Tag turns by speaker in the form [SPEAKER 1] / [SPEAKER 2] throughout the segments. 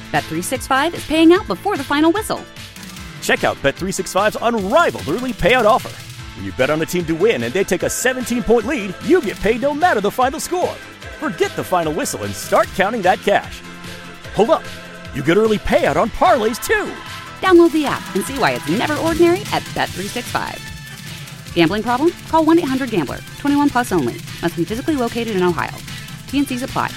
[SPEAKER 1] Bet365 is paying out before the final whistle.
[SPEAKER 2] Check out Bet365's unrivaled early payout offer. When you bet on a team to win and they take a 17-point lead, you get paid no matter the final score. Forget the final whistle and start counting that cash. Hold up. You get early payout on parlays, too.
[SPEAKER 1] Download the app and see why it's never ordinary at Bet365. Gambling problem? Call 1-800-GAMBLER. 21 plus only. Must be physically located in Ohio. T&Cs apply.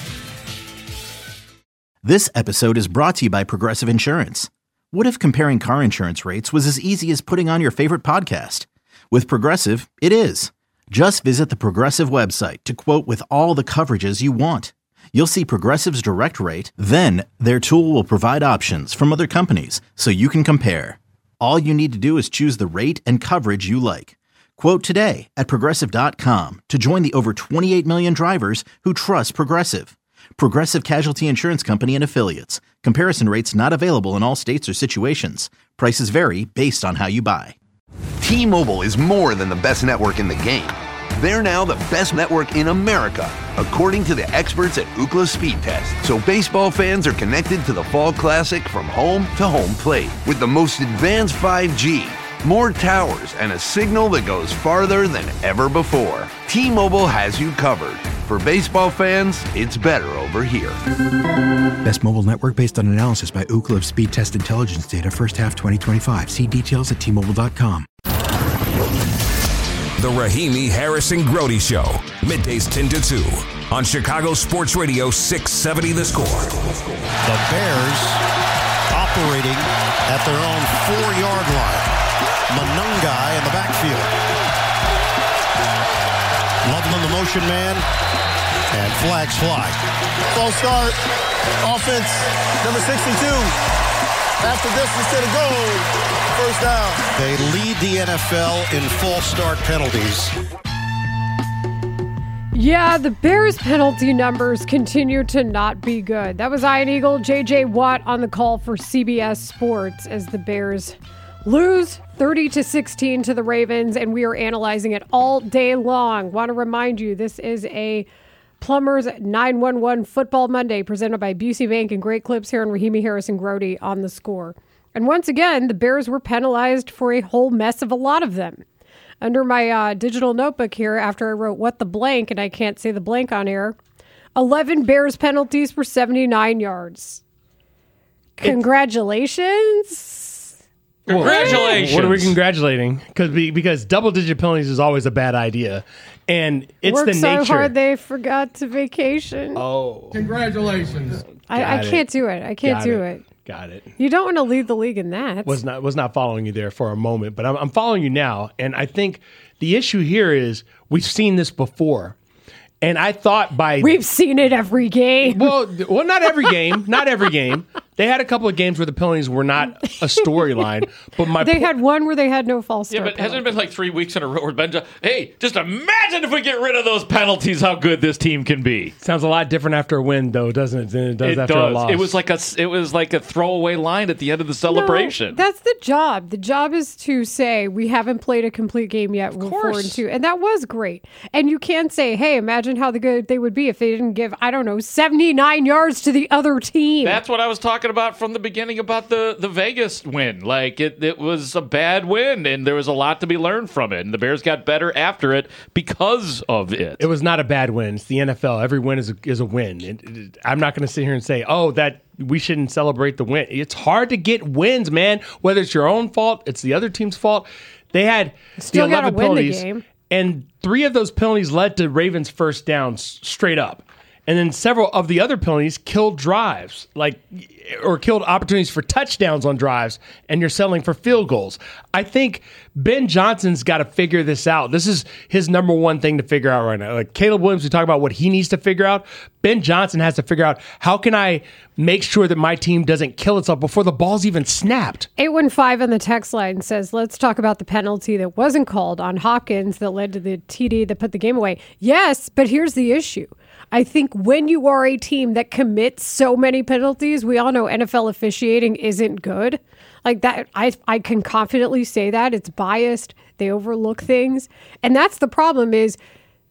[SPEAKER 3] This episode is brought to you by Progressive Insurance. What if comparing car insurance rates was as easy as putting on your favorite podcast? With Progressive, it is. Just visit the Progressive website to quote with all the coverages you want. You'll see Progressive's direct rate, then their tool will provide options from other companies so you can compare. All you need to do is choose the rate and coverage you like. Quote today at Progressive.com to join the over 28 million drivers who trust Progressive. Progressive Casualty Insurance Company and Affiliates. Comparison rates not available in all states or situations. Prices vary based on how you buy.
[SPEAKER 4] T-Mobile is more than the best network in the game. They're now the best network in America, according to the experts at Ookla Speed Test. So baseball fans are connected to the Fall Classic from home to home plate with the most advanced 5G, more towers, and a signal that goes farther than ever before. T-Mobile has you covered. For baseball fans, it's better over here.
[SPEAKER 5] Best mobile network based on analysis by Ookla of Speed Test Intelligence data first half 2025. See details at T-Mobile.com.
[SPEAKER 6] The Rahimi Harrison Grody Show, middays 10 to 2 on Chicago Sports Radio 670 The Score.
[SPEAKER 7] The Bears operating at their own 4-yard line. Monungai in the backfield. Loveland the motion man, and flags fly.
[SPEAKER 8] False start, offense, number 62. After this, instead of goal, first down.
[SPEAKER 7] They lead the NFL in false start penalties.
[SPEAKER 9] Yeah, the Bears' penalty numbers continue to not be good. That was Iron Eagle, J.J. Watt on the call for CBS Sports as the Bears lose 30-16 to the Ravens, and we are analyzing it all day long. Want to remind you, this is a Plumbers 911 Football Monday presented by Busey Bank and Great Clips here on Rahimi Harrison Grody on the Score. And once again, the Bears were penalized for a whole mess of a lot of them. Under my digital notebook here, after I wrote what the blank, and I can't say the blank on air, 11 Bears penalties for 79 yards. Congratulations.
[SPEAKER 10] Congratulations. What are we congratulating? Because double-digit penalties is always a bad idea. And it's
[SPEAKER 9] Worked
[SPEAKER 10] the nature.
[SPEAKER 9] so hard they forgot to vacation.
[SPEAKER 10] Oh.
[SPEAKER 8] Congratulations.
[SPEAKER 9] I can't do it. I can't do it.
[SPEAKER 10] Got it.
[SPEAKER 9] You don't want to lead the league in that.
[SPEAKER 10] Was not following you there for a moment, but I'm following you now. And I think the issue here is we've seen this before. And I thought we've
[SPEAKER 9] seen it every game.
[SPEAKER 10] Well, not every game. Not every game. They had a couple of games where the penalties were not a storyline. But
[SPEAKER 9] they had one where they had no false start.
[SPEAKER 11] Yeah, but hasn't it been like 3 weeks in a row where Ben hey, just imagine if we get rid of those penalties, how good this team can be.
[SPEAKER 10] Sounds a lot different after a win, though, doesn't it? Than it does after a loss.
[SPEAKER 11] It was like a throwaway line at the end of the celebration.
[SPEAKER 9] No, that's the job. The job is to say we haven't played a complete game yet. We're 4-2, and that was great. And you can say, hey, imagine how good they would be if they didn't give 79 yards to the other team.
[SPEAKER 11] That's what I was talking about from the beginning about the Vegas win. Like it was a bad win, and there was a lot to be learned from it. And the Bears got better after it because of it.
[SPEAKER 10] It was not a bad win. It's the NFL. Every win is a win. I'm not going to sit here and say, that we shouldn't celebrate the win. It's hard to get wins, man. Whether it's your own fault, it's the other team's fault. They had
[SPEAKER 9] still
[SPEAKER 10] the 11 penalties,
[SPEAKER 9] the game.
[SPEAKER 10] And 3 of those penalties led to Ravens first downs straight up. And then several of the other penalties killed drives, or killed opportunities for touchdowns on drives, and you're settling for field goals. I think Ben Johnson's got to figure this out. This is his number one thing to figure out right now. Like Caleb Williams, we talk about what he needs to figure out. Ben Johnson has to figure out, how can I make sure that my team doesn't kill itself before the ball's even snapped?
[SPEAKER 9] 815 on the text line says, let's talk about the penalty that wasn't called on Hopkins that led to the TD that put the game away. Yes, but here's the issue. I think when you are a team that commits so many penalties, we all know NFL officiating isn't good. Like that, I can confidently say that. It's biased. They overlook things. And that's the problem is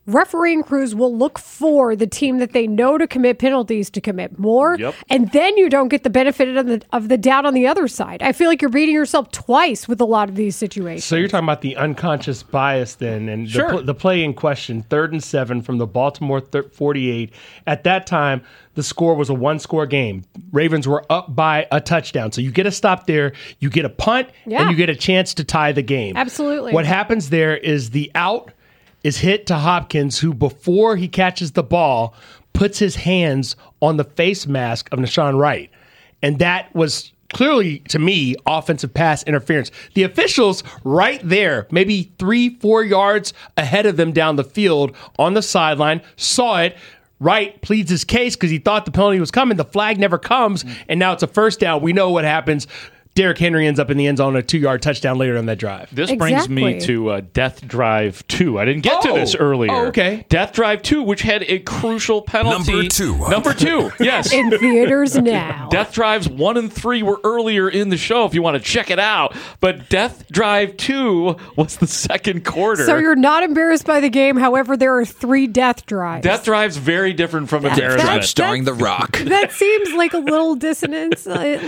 [SPEAKER 9] refereeing crews will look for the team that they know to commit penalties to commit more, and then you don't get the benefit of the doubt on the other side. I feel like you're beating yourself twice with a lot of these situations.
[SPEAKER 10] So you're talking about the unconscious bias then, and the play in question, 3rd and 7 from the Baltimore 48. At that time, the score was a 1-score game. Ravens were up by a touchdown. So you get a stop there, you get a punt, and you get a chance to tie the game.
[SPEAKER 9] Absolutely.
[SPEAKER 10] What happens there is the out is hit to Hopkins, who before he catches the ball, puts his hands on the face mask of Nahshon Wright. And that was clearly, to me, offensive pass interference. The officials right there, maybe 3-4 yards ahead of them down the field on the sideline, saw it. Wright pleads his case because he thought the penalty was coming. The flag never comes, and now it's a first down. We know what happens. Derrick Henry ends up in the end zone on a 2-yard touchdown later on that drive.
[SPEAKER 11] This brings me to Death Drive 2. I didn't get to this earlier.
[SPEAKER 10] Oh, okay.
[SPEAKER 11] Death Drive 2, which had a crucial penalty. Number two, yes.
[SPEAKER 9] In theaters now.
[SPEAKER 11] Death Drives 1 and 3 were earlier in the show if you want to check it out. But Death Drive 2 was the second quarter.
[SPEAKER 9] So you're not embarrassed by the game. However, there are 3 death drives.
[SPEAKER 11] Death Drive's very different from embarrassment.
[SPEAKER 12] Drive starring The Rock.
[SPEAKER 9] That seems like a little dissonance.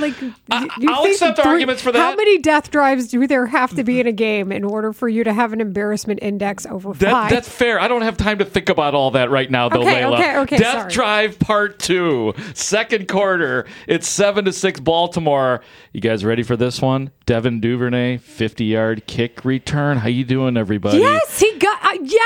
[SPEAKER 11] I'll accept arguments for that.
[SPEAKER 9] How many death drives do there have to be in a game in order for you to have an embarrassment index over 5?
[SPEAKER 11] That's fair. I don't have time to think about all that right now, though, Layla.
[SPEAKER 9] Okay,
[SPEAKER 11] Death
[SPEAKER 9] sorry.
[SPEAKER 11] Drive Part 2, second quarter. It's 7-6 Baltimore. You guys ready for this one? Devin Duvernay, 50-yard kick return. How you doing, everybody?
[SPEAKER 9] Yes, he got.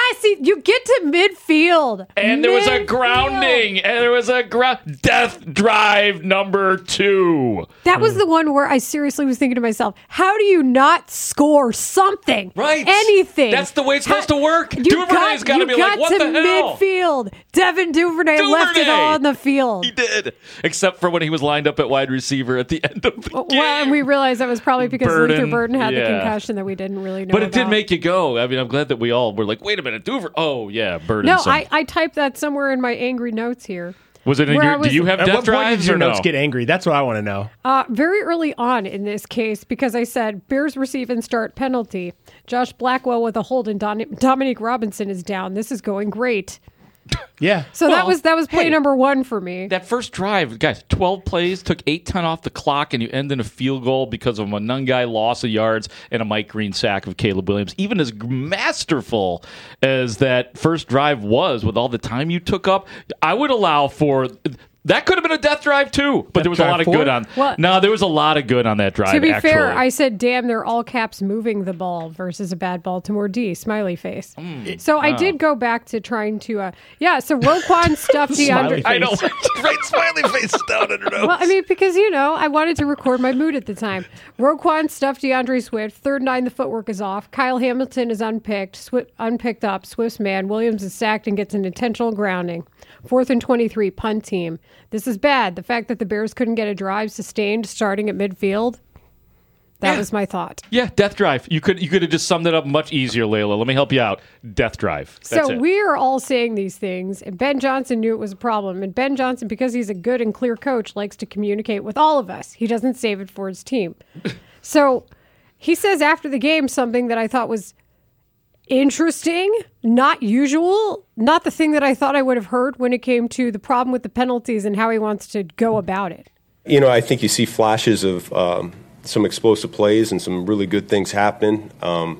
[SPEAKER 9] You get to midfield,
[SPEAKER 11] and there was a grounding, and there was a Death Drive number 2.
[SPEAKER 9] That was the one where I seriously was thinking to myself, how do you not score something?
[SPEAKER 11] Right.
[SPEAKER 9] Anything.
[SPEAKER 11] That's the way it's supposed to work. Duvernay's got to be like, what the hell?
[SPEAKER 9] Midfield. Devin Duvernay left it all on the field.
[SPEAKER 11] He did. Except for when he was lined up at wide receiver at the end of the game.
[SPEAKER 9] Well, and we realized that was probably because
[SPEAKER 11] Burden,
[SPEAKER 9] Luther Burden had the concussion that we didn't really know
[SPEAKER 11] But it
[SPEAKER 9] about.
[SPEAKER 11] did make you go. I mean, I'm glad that we all were like, wait a minute, Duvernay. Oh, yeah, Burden.
[SPEAKER 9] No, I typed that somewhere in my angry notes here.
[SPEAKER 11] Was it in your... Do you have Death Drives?
[SPEAKER 10] At what point did your notes
[SPEAKER 11] no?
[SPEAKER 10] get angry? That's what I want to know.
[SPEAKER 9] Very early on in this case, because I said Bears receive and start penalty. Josh Blackwell with a hold and Dominique Robinson is down. This is going great.
[SPEAKER 10] Yeah.
[SPEAKER 9] So that was play number 1 for me.
[SPEAKER 11] That first drive, guys, 12 plays, took 8-10 off the clock, and you end in a field goal because of a Monangai loss of yards and a Mike Green sack of Caleb Williams. Even as masterful as that first drive was with all the time you took up, I would allow for... That could have been a death drive, too. But there was a lot of good on... No, there was a lot of good on that drive,
[SPEAKER 9] To be
[SPEAKER 11] actually.
[SPEAKER 9] fair, I said, damn, they're all caps moving the ball versus a bad Baltimore D. Smiley face. So I did go back to trying to... so Roquan stuffed DeAndre...
[SPEAKER 11] I know. Right, smiley face down in her nose.
[SPEAKER 9] Well, I mean, because, I wanted to record my mood at the time. Roquan stuffed DeAndre Swift. 3rd and 9, the footwork is off. Kyle Hamilton is unpicked up. Swift's man. Williams is sacked and gets an intentional grounding. 4th and 23, punt team. This is bad. The fact that the Bears couldn't get a drive sustained starting at midfield, that was my thought.
[SPEAKER 11] Yeah, Death Drive. You could have just summed it up much easier, Layla. Let me help you out. Death Drive. That's it.
[SPEAKER 9] We are all saying these things, and Ben Johnson knew it was a problem. And Ben Johnson, because he's a good and clear coach, likes to communicate with all of us. He doesn't save it for his team. So he says after the game something that I thought was interesting, not usual, not the thing that I thought I would have heard when it came to the problem with the penalties and how he wants to go about it.
[SPEAKER 13] I think you see flashes of some explosive plays and some really good things happening,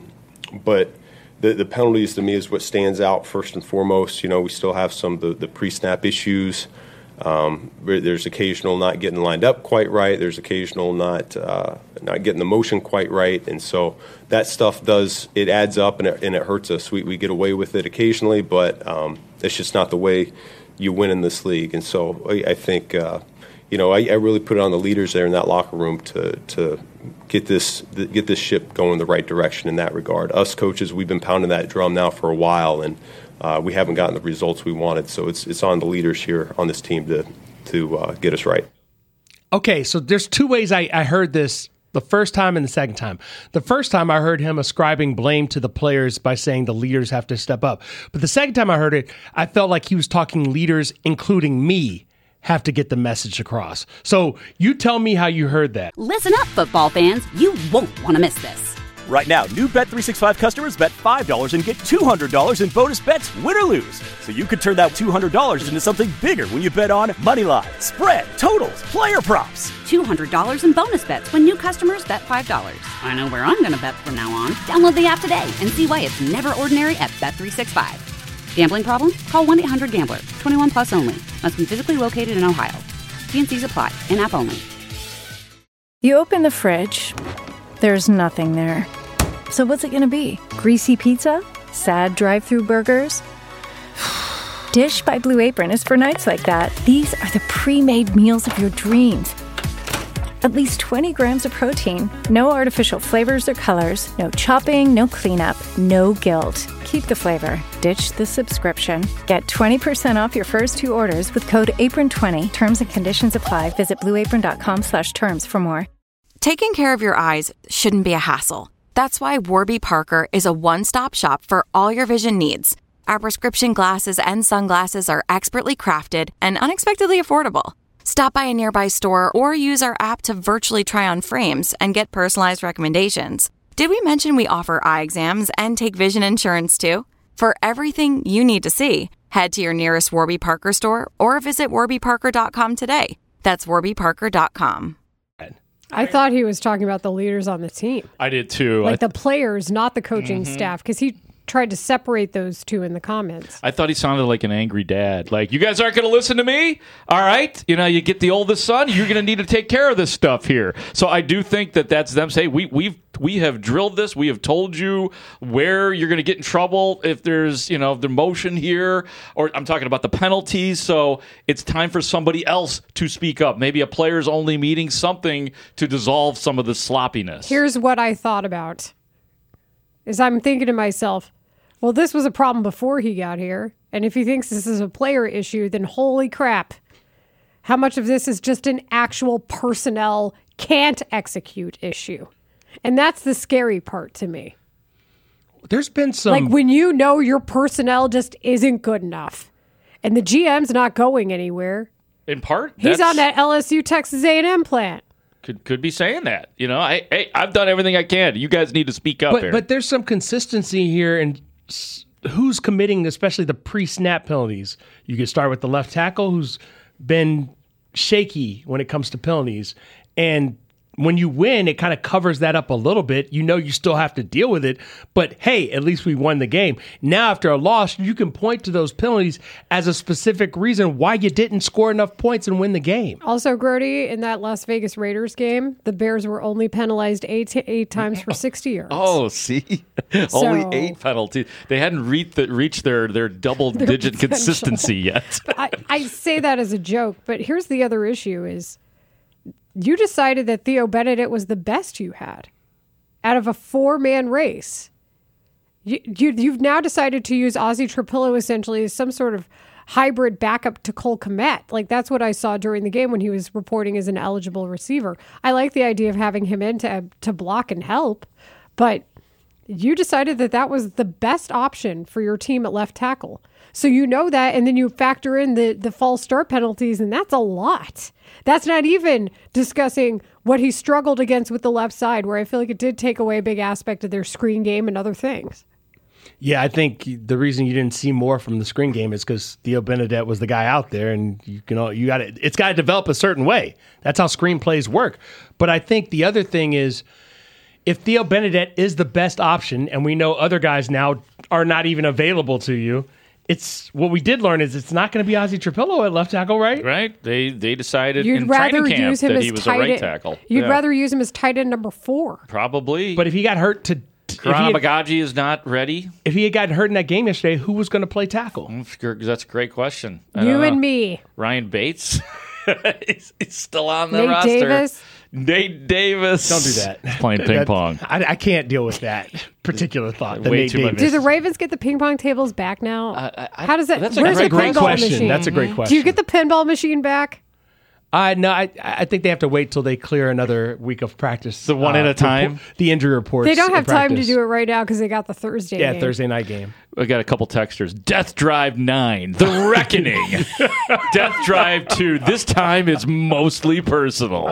[SPEAKER 13] but the penalties to me is what stands out first and foremost. We still have some of the pre-snap issues. There's occasional not getting lined up quite right. There's occasional not getting the motion quite right, and so that stuff it adds up and it hurts us. We get away with it occasionally, but it's just not the way you win in this league. And so I think I really put it on the leaders there in that locker room to get this ship going the right direction in that regard. Us coaches, we've been pounding that drum now for a while, and we haven't gotten the results we wanted, so it's on the leaders here on this team to get us right.
[SPEAKER 10] Okay, so there's 2 ways I heard this the first time and the second time. The first time I heard him ascribing blame to the players by saying the leaders have to step up. But the second time I heard it, I felt like he was talking leaders, including me, have to get the message across. So you tell me how you heard that.
[SPEAKER 1] Listen up, football fans. You won't want to miss this.
[SPEAKER 2] Right now, new Bet365 customers bet $5 and get $200 in bonus bets, win or lose. So you could turn that $200 into something bigger when you bet on moneyline, spread, totals, player props.
[SPEAKER 1] $200 in bonus bets when new customers bet $5. I know where I'm going to bet from now on. Download the app today and see why it's never ordinary at Bet365. Gambling problem? Call 1-800-GAMBLER. 21 plus only. Must be physically located in Ohio. T&Cs apply. In-app only.
[SPEAKER 12] You open the fridge. There's nothing there. So what's it going to be? Greasy pizza? Sad drive-thru burgers? Dish by Blue Apron is for nights like that. These are the pre-made meals of your dreams. At least 20 grams of protein, no artificial flavors or colors, no chopping, no cleanup, no guilt. Keep the flavor. Ditch the subscription. Get 20% off your first 2 orders with code APRON20. Terms and conditions apply. Visit blueapron.com/terms for more.
[SPEAKER 14] Taking care of your eyes shouldn't be a hassle. That's why Warby Parker is a one-stop shop for all your vision needs. Our prescription glasses and sunglasses are expertly crafted and unexpectedly affordable. Stop by a nearby store or use our app to virtually try on frames and get personalized recommendations. Did we mention we offer eye exams and take vision insurance too? For everything you need to see, head to your nearest Warby Parker store or visit warbyparker.com today. That's warbyparker.com.
[SPEAKER 9] I thought he was talking about the leaders on the team.
[SPEAKER 11] I did too.
[SPEAKER 9] Like the players, not the coaching staff, because he tried to separate those two in the comments.
[SPEAKER 11] I thought he sounded like an angry dad. Like, you guys aren't going to listen to me? All right. You know, you get the oldest son, you're going to need to take care of this stuff here. So I do think that that's them saying, we have drilled this. We have told you where you're going to get in trouble if there's, you know, the motion here, or I'm talking about the penalties. So it's time for somebody else to speak up. Maybe a players only meeting, something to dissolve some of the sloppiness.
[SPEAKER 9] Here's what I thought about. Is I'm thinking to myself, well, this was a problem before he got here. And if he thinks this is a player issue, then holy crap. How much of this is just an actual personnel can't execute issue? And that's the scary part to me.
[SPEAKER 10] There's been some...
[SPEAKER 9] Like when you know your personnel just isn't good enough and the GM's not going anywhere.
[SPEAKER 11] In part,
[SPEAKER 9] he's on that LSU Texas A&M plant.
[SPEAKER 11] Could be saying that. You know, I've done everything I can. You guys need to speak up here.
[SPEAKER 10] But there's some consistency here in who's committing, especially the pre-snap penalties. You could start with the left tackle, who's been shaky when it comes to penalties. And when you win, it kind of covers that up a little bit. You know you still have to deal with it, but hey, at least we won the game. Now, after a loss, you can point to those penalties as a specific reason why you didn't score enough points and win the game.
[SPEAKER 9] Also, Grody, in that Las Vegas Raiders game, the Bears were only penalized eight times for 60 yards.
[SPEAKER 11] Oh, see? Only 8 penalties. They hadn't reached their double-digit consistency yet.
[SPEAKER 9] But I say that as a joke, but here's the other issue is you decided that Theo Benedict was the best you had out of a 4-man race. You've now decided to use Ozzie Trapillo essentially as some sort of hybrid backup to Cole Kmet. Like, that's what I saw during the game when he was reporting as an eligible receiver. I like the idea of having him in to block and help, but you decided that was the best option for your team at left tackle. So you know that, and then you factor in the false start penalties, and that's a lot. That's not even discussing what he struggled against with the left side, where I feel like it did take away a big aspect of their screen game and other things.
[SPEAKER 10] Yeah, I think the reason you didn't see more from the screen game is because Theo Benedict was the guy out there, and it's got to develop a certain way. That's how screenplays work. But I think the other thing is, if Theo Benedict is the best option, and we know other guys now are not even available to you, it's what we did learn is it's not going to be Ozzie Trapillo at left tackle, right?
[SPEAKER 11] Right. They decided in training camp that he was a right tackle.
[SPEAKER 9] You'd rather use him as tight end number 4.
[SPEAKER 11] Probably.
[SPEAKER 10] But if he got hurt
[SPEAKER 11] Karamagaji is not ready.
[SPEAKER 10] If he had gotten hurt in that game yesterday, who was going to play tackle?
[SPEAKER 11] That's a great question.
[SPEAKER 9] You and me.
[SPEAKER 11] Ryan Bates. He's still on the roster. Nate Davis.
[SPEAKER 10] Don't do that.
[SPEAKER 11] He's playing ping pong.
[SPEAKER 10] I can't deal with that particular thought.
[SPEAKER 11] Way too much.
[SPEAKER 9] Do the Ravens get the ping pong tables back now? How does that?
[SPEAKER 11] That's
[SPEAKER 10] a great question.
[SPEAKER 9] Machine?
[SPEAKER 10] That's a great question.
[SPEAKER 9] Do you get the pinball machine back?
[SPEAKER 10] No, I think they have to wait till they clear another week of practice.
[SPEAKER 11] The one at a time?
[SPEAKER 10] The injury reports.
[SPEAKER 9] They don't have time to do it right now because they got the Thursday game.
[SPEAKER 10] Yeah, Thursday night game.
[SPEAKER 11] We got a couple texters. Death Drive 9, The Reckoning. Death Drive 2, this time it's mostly personal.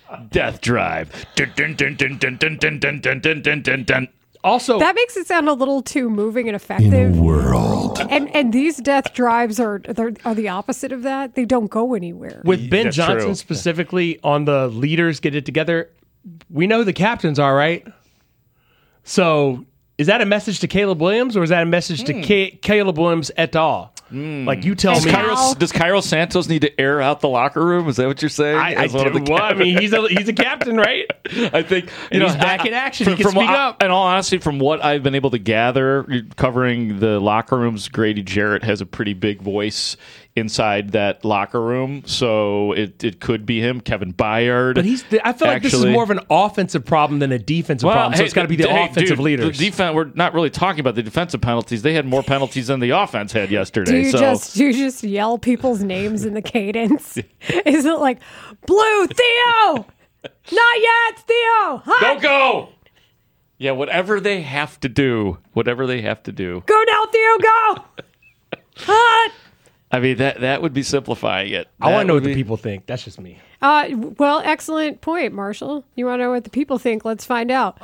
[SPEAKER 11] Death Drive. Dun, dun, dun, dun, dun, dun, dun, dun, dun, dun, dun, dun, dun.
[SPEAKER 10] Also,
[SPEAKER 9] that makes it sound a little too moving and effective.
[SPEAKER 7] In a world.
[SPEAKER 9] And these death drives are the opposite of that. They don't go anywhere.
[SPEAKER 10] With Ben
[SPEAKER 11] That's
[SPEAKER 10] Johnson
[SPEAKER 11] true.
[SPEAKER 10] specifically on the leaders get it together, we know who the captains are, right? So is that a message to Caleb Williams or is that a message to Caleb Williams et al.? Like you tell me.
[SPEAKER 11] Does Cairo Santos need to air out the locker room? Is that what you're saying?
[SPEAKER 10] I mean, he's a captain, right?
[SPEAKER 11] I think
[SPEAKER 10] he's back in action. He can speak up.
[SPEAKER 11] In all honesty, from what I've been able to gather, covering the locker rooms, Grady Jarrett has a pretty big voice inside that locker room, so it could be him, Kevin Byard.
[SPEAKER 10] But I feel like this is more of an offensive problem than a defensive problem. So it's got to be the offensive leaders.
[SPEAKER 11] The defense. We're not really talking about the defensive penalties. They had more penalties than the offense had yesterday.
[SPEAKER 9] Do you just yell people's names in the cadence? Is it like Blue Theo? Not yet, Theo. Hot.
[SPEAKER 11] Don't go. Yeah, whatever they have to do.
[SPEAKER 9] Go now, Theo. Go. Hot.
[SPEAKER 11] I mean, that would be simplifying it.
[SPEAKER 10] I want to know what the people think. That's just me.
[SPEAKER 9] Well, excellent point, Marshall. You want to know what the people think? Let's find out.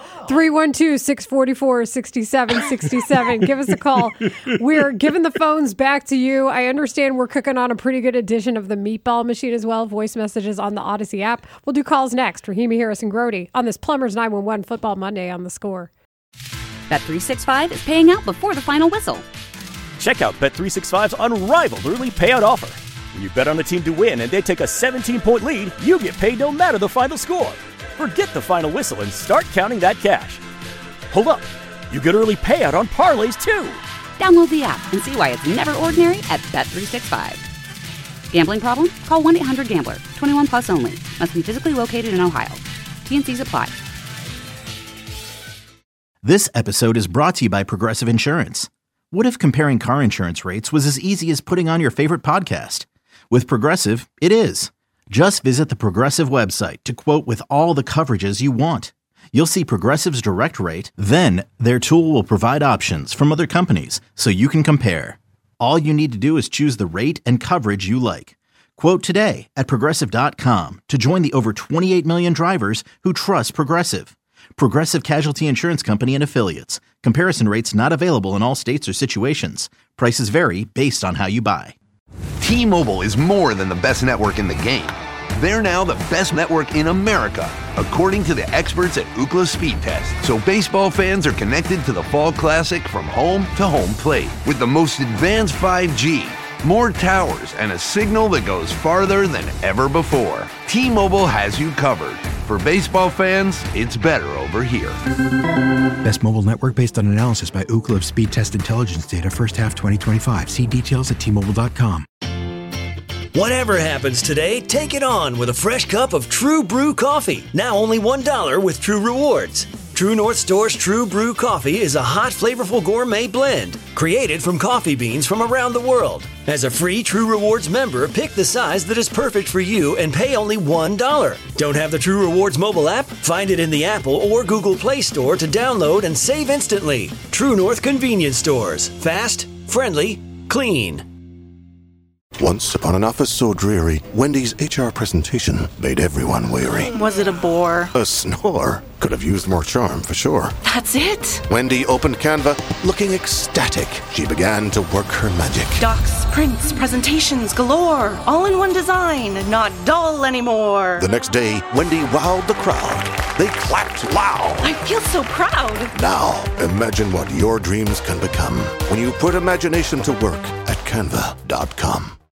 [SPEAKER 9] 312-644-6767. Give us a call. We're giving the phones back to you. I understand we're cooking on a pretty good edition of the Meatball Machine as well. Voice messages on the Odyssey app. We'll do calls next. Rahimi, Harris, and Grody on this Plumbers 911 Football Monday on The Score.
[SPEAKER 1] Bet365 is paying out before the final whistle.
[SPEAKER 2] Check out Bet365's unrivaled early payout offer. When you bet on a team to win and they take a 17-point lead, you get paid no matter the final score. Forget the final whistle and start counting that cash. Hold up. You get early payout on parlays, too.
[SPEAKER 1] Download the app and see why it's never ordinary at Bet365. Gambling problem? Call 1-800-GAMBLER. 21 plus only. Must be physically located in Ohio. T&Cs apply.
[SPEAKER 3] This episode is brought to you by Progressive Insurance. What if comparing car insurance rates was as easy as putting on your favorite podcast? With Progressive, it is. Just visit the Progressive website to quote with all the coverages you want. You'll see Progressive's direct rate, then their tool will provide options from other companies so you can compare. All you need to do is choose the rate and coverage you like. Quote today at Progressive.com to join the over 28 million drivers who trust Progressive. Progressive Casualty Insurance Company and Affiliates. Comparison rates not available in all states or situations. Prices vary based on how you buy.
[SPEAKER 4] T-Mobile is more than the best network in the game. They're now the best network in America, according to the experts at Ookla Speed Test. So baseball fans are connected to the Fall Classic from home to home plate with the most advanced 5G, more towers, and a signal that goes farther than ever before. T-Mobile has you covered. For baseball fans, it's better over here.
[SPEAKER 5] Best mobile network based on analysis by Ookla of Speed Test Intelligence data first half 2025. See details at T-Mobile.com.
[SPEAKER 15] Whatever happens today, take it on with a fresh cup of True Brew coffee. Now only $1 with True Rewards. True North Store's True Brew coffee is a hot, flavorful gourmet blend created from coffee beans from around the world. As a free True Rewards member, pick the size that is perfect for you and pay only $1. Don't have the True Rewards mobile app? Find it in the Apple or Google Play Store to download and save instantly. True North Convenience Stores. Fast, friendly, clean.
[SPEAKER 16] Once upon an office so dreary, Wendy's HR presentation made everyone weary.
[SPEAKER 17] Was it a bore?
[SPEAKER 16] A snore. Could have used more charm, for sure.
[SPEAKER 17] That's it?
[SPEAKER 16] Wendy opened Canva, looking ecstatic. She began to work her magic.
[SPEAKER 17] Docs, prints, presentations galore. All in one design. Not dull anymore.
[SPEAKER 16] The next day, Wendy wowed the crowd. They clapped loud.
[SPEAKER 17] I feel so proud.
[SPEAKER 16] Now, imagine what your dreams can become when you put imagination to work at Canva.com.